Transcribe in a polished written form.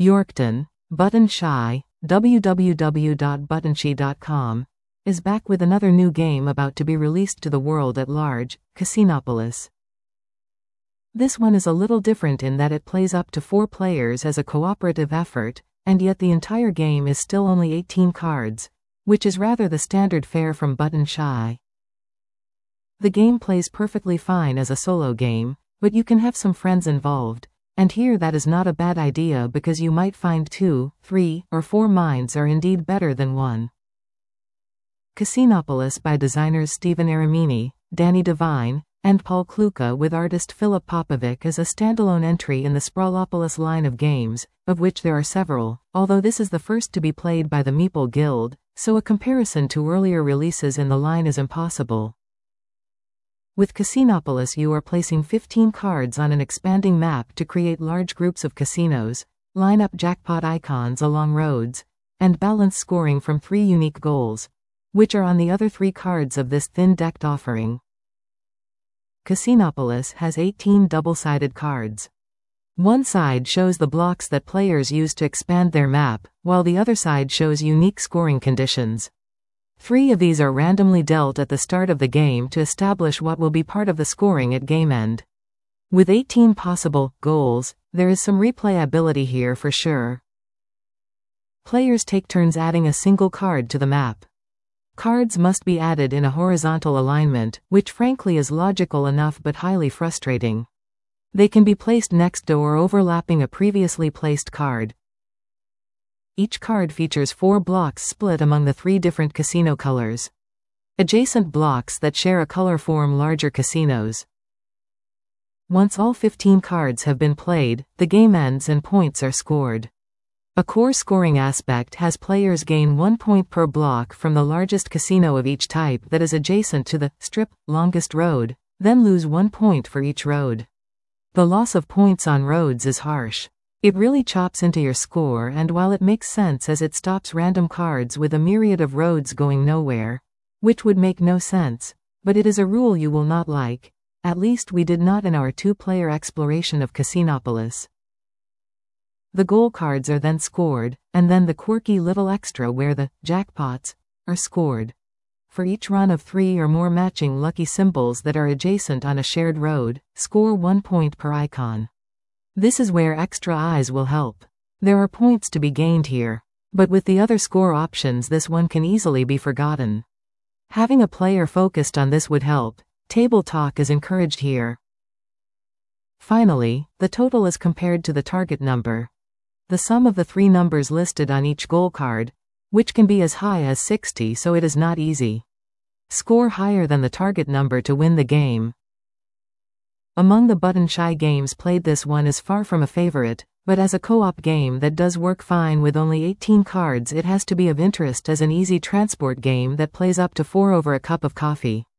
Yorkton, Button Shy, www.buttonshy.com, is back with another new game about to be released to the world at large, Casinopolis. This one is a little different in that it plays up to 4 players as a cooperative effort, and yet the entire game is still only 18 cards, which is rather the standard fare from Button Shy. The game plays perfectly fine as a solo game, but you can have some friends involved, and here that is not a bad idea because you might find 2, 3, or 4 minds are indeed better than one. Casinopolis by designers Stephen Aramini, Danny Devine, and Paul Kluka with artist Philip Popovic is a standalone entry in the Sprawlopolis line of games, of which there are several, although this is the first to be played by the Meeple Guild, so a comparison to earlier releases in the line is impossible. With Casinopolis you are placing 15 cards on an expanding map to create large groups of casinos, line up jackpot icons along roads, and balance scoring from 3 unique goals, which are on the other 3 cards of this thin-decked offering. Casinopolis has 18 double-sided cards. One side shows the blocks that players use to expand their map, while the other side shows unique scoring conditions. 3 of these are randomly dealt at the start of the game to establish what will be part of the scoring at game end. With 18 possible goals, there is some replayability here for sure. Players take turns adding a single card to the map. Cards must be added in a horizontal alignment, which frankly is logical enough but highly frustrating. They can be placed next to or overlapping a previously placed card. Each card features 4 blocks split among the 3 different casino colors. Adjacent blocks that share a color form larger casinos. Once all 15 cards have been played, the game ends and points are scored. A core scoring aspect has players gain 1 point per block from the largest casino of each type that is adjacent to the strip longest road, then lose 1 point for each road. The loss of points on roads is harsh. It really chops into your score, and while it makes sense as it stops random cards with a myriad of roads going nowhere, which would make no sense, but it is a rule you will not like. At least we did not in our 2-player exploration of Casinopolis. The goal cards are then scored, and then the quirky little extra where the jackpots are scored. For each run of 3 or more matching lucky symbols that are adjacent on a shared road, score 1 point per icon. This is where extra eyes will help. There are points to be gained here, but with the other score options this one can easily be forgotten. Having a player focused on this would help. Table talk is encouraged here. Finally, the total is compared to the target number. The sum of the 3 numbers listed on each goal card, which can be as high as 60, so it is not easy. Score higher than the target number to win the game. Among the Button Shy games played, this one is far from a favorite, but as a co-op game that does work fine with only 18 cards, it has to be of interest as an easy transport game that plays up to 4 over a cup of coffee.